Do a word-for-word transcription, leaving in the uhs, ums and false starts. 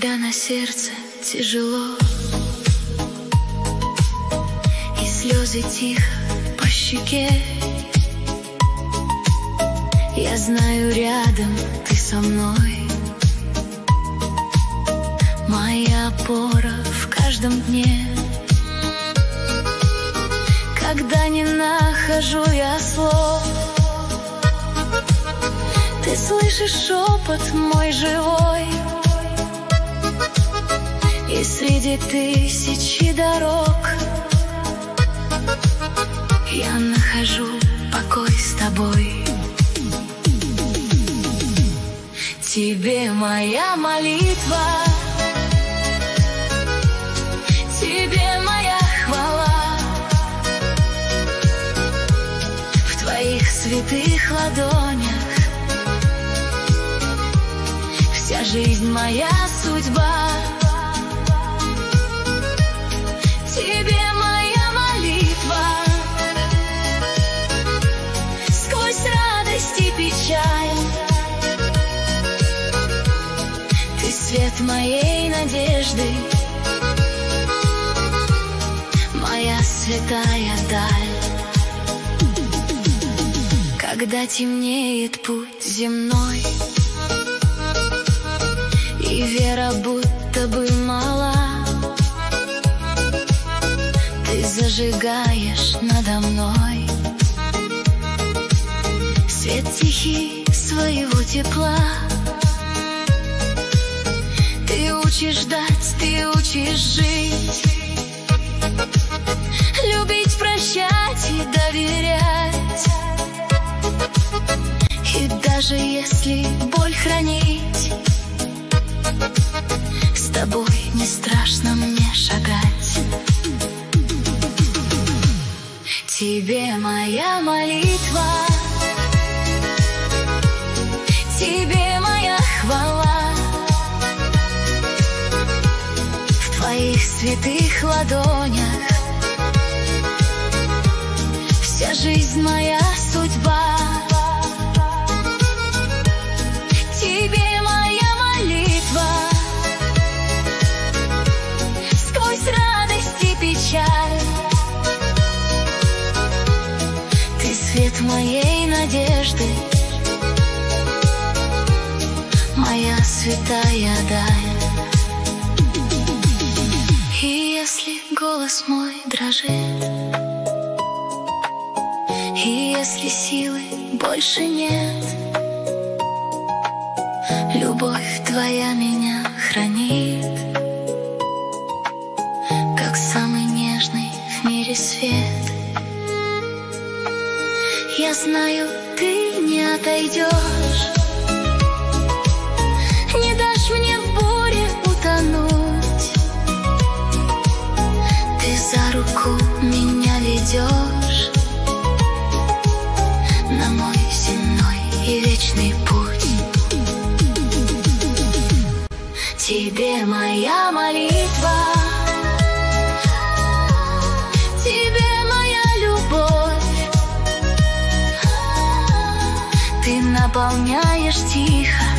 Когда на сердце тяжело и слезы тихо по щеке, я знаю, рядом ты со мной, моя опора в каждом дне. Когда не нахожу я слов, ты слышишь шепот мой живой, и среди тысячи дорог я нахожу покой с тобой. Тебе моя молитва, тебе моя хвала, в твоих святых ладонях вся жизнь моя судьба. Тебе моя молитва, сквозь радость и печаль, ты свет моей надежды, моя святая даль. Когда темнеет путь земной и вера будто бы мала, ты зажигаешь надо мной свет тихий своего тепла. Ты учишь ждать, ты учишь жить, любить, прощать и доверять. И даже если боль хранить, с тобой не страшно мне шагать. Тебе моя молитва, тебе моя хвала, в твоих святых ладонях вся жизнь моя судьба. Тебе моя молитва, сквозь радость и печаль, ты свет моей надежды, моя святая даль. И если голос мой дрожит, и если силы больше нет, любовь твоя меня хранит, как самый нежный в мире свет. Я знаю, ты не отойдешь, не дашь мне в буре утонуть. Ты за руку меня ведешь на мой земной и вечный путь. Тебе моя молитва, тебе моя любовь, ты наполняешь тихо